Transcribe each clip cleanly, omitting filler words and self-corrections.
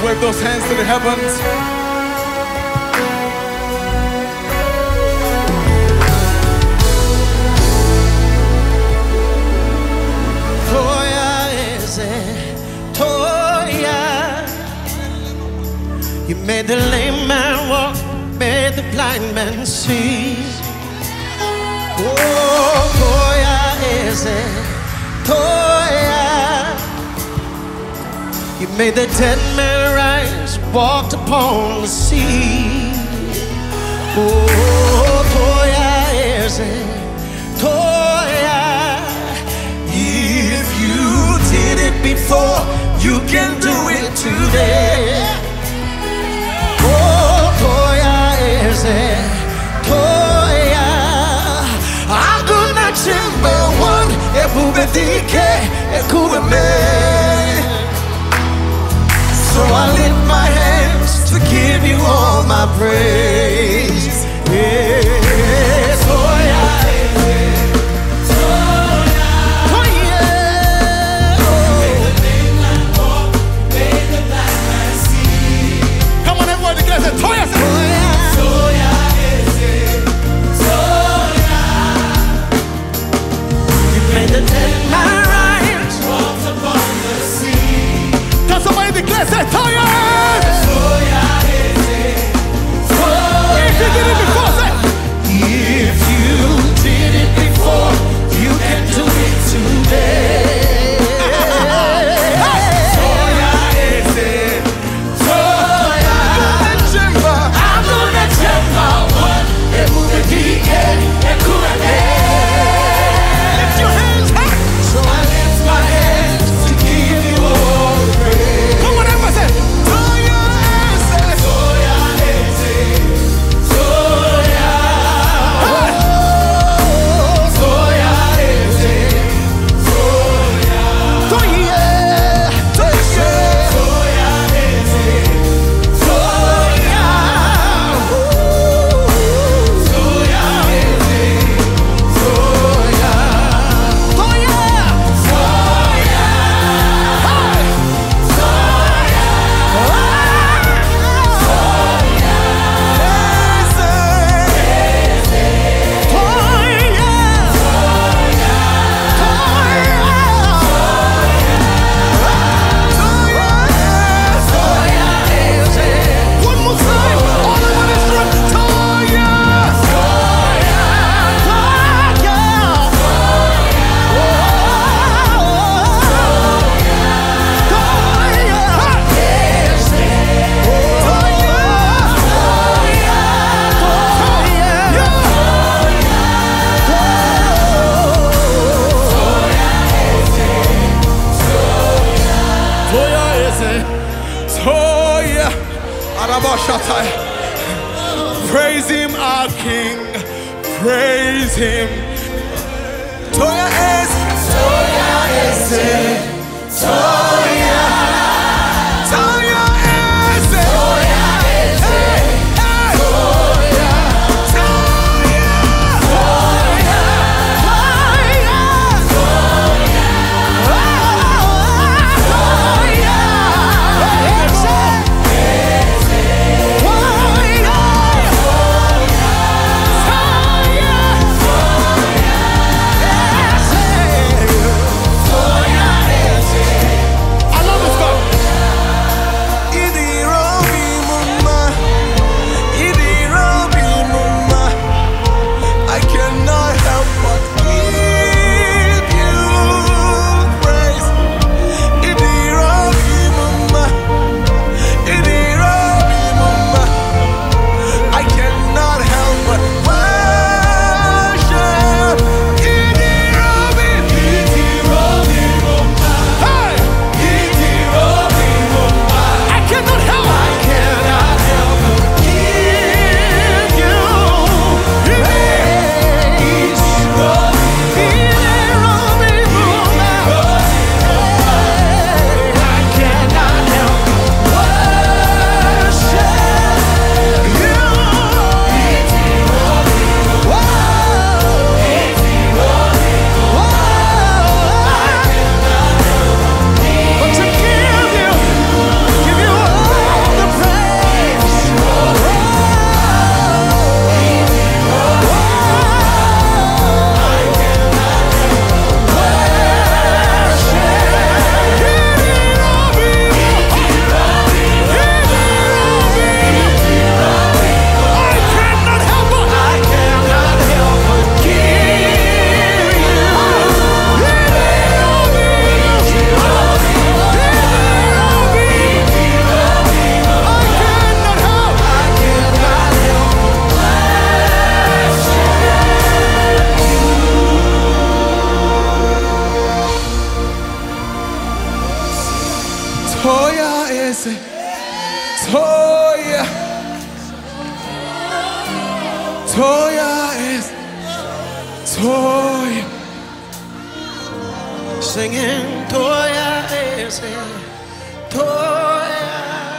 Wave those hands to the heavens. Toya ese, Toya. You made the lame man walk, made the blind man see. Oh, Toya ese, Toya. You made the dead man rise, walked upon the sea. Oh, Toya ese, Toya. If you did it before, you can do it today. Oh, Toya ese, Toya. Hakuna chimba one, ebubedike, ekueme. So I lift my hands to give you all my praise. Yes, Toya, Toya, Toya. Made the lame man walk, made the blind man see. Come on, everyone together. Toya, say. Toya is it, Toya. You made the dead man rise, Walked upon the sea. Can somebody declare, say, Toya! Toya is it, Toya. If you did it before, say. if you did it before, you can do it today. Toya is it, Toya. I'm gonna jump out one, ebubedike, ekueme. Lift your hands high. So I lift my hands to give you all the praise. Come on, everyone, say, Toya, say. Toya is it, Toya. Toya is it, Toya. Toya, Toya, Toya is it, Toya. Toya is it, Toya. Toya. One more time. All I want is to Toya. Toya is it. Toya. Arabashatai. Praise him, our King. Praise him. Toya is. Toya is it, Toya. Toya is it. Toya is it, Toya. Toya Toya ese. Toya. Toya ese. Toya. Singing Toya ese. Toya.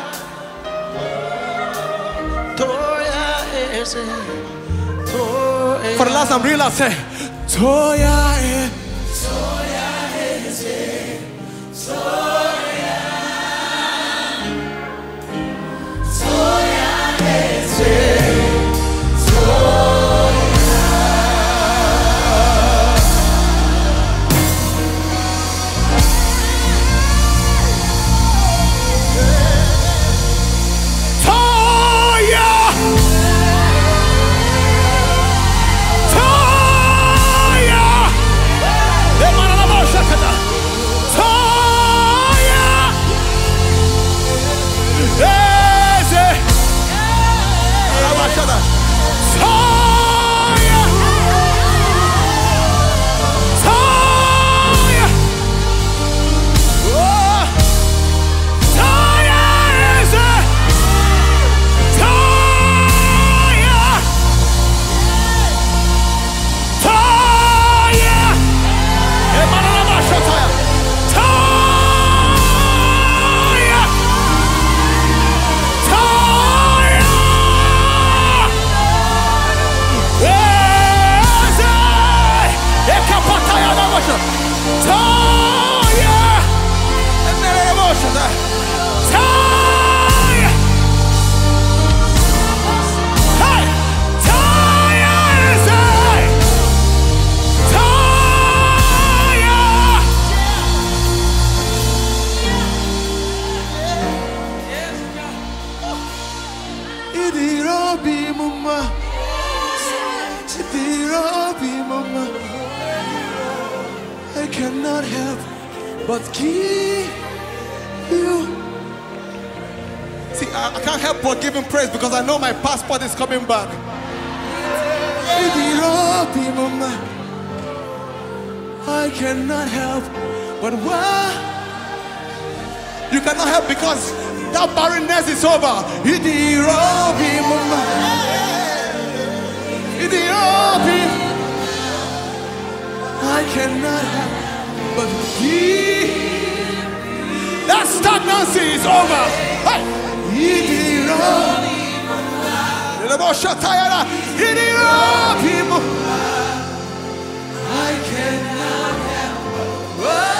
Toya ese. Toya. For the last time, real, I say, Toya ese. I cannot help but give you. See, I can't help but give him praise because I know my passport is coming back. I cannot help but what? You cannot help because that barrenness is over. I cannot help but give. That stagnancy is over. Hey. I cannot help but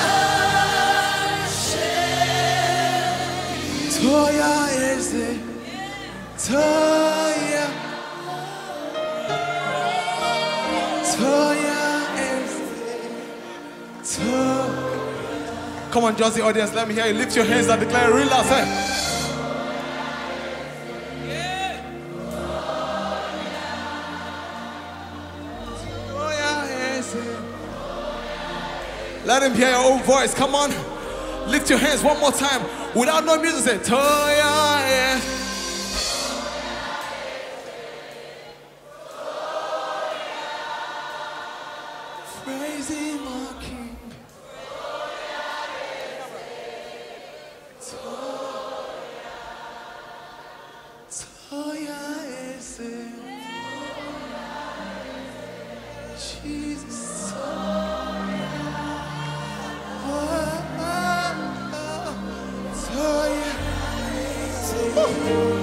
worship. Toya is it? Toya. Toya is it? Toya. Come on, just the audience, let me hear you. Lift your hands and declare real loud. Say. Let him hear your own voice. Come on. Lift your hands one more time. Without no music, say, Toya, yeah. Praise him, our King. Toya, is it? Jesus. Toya.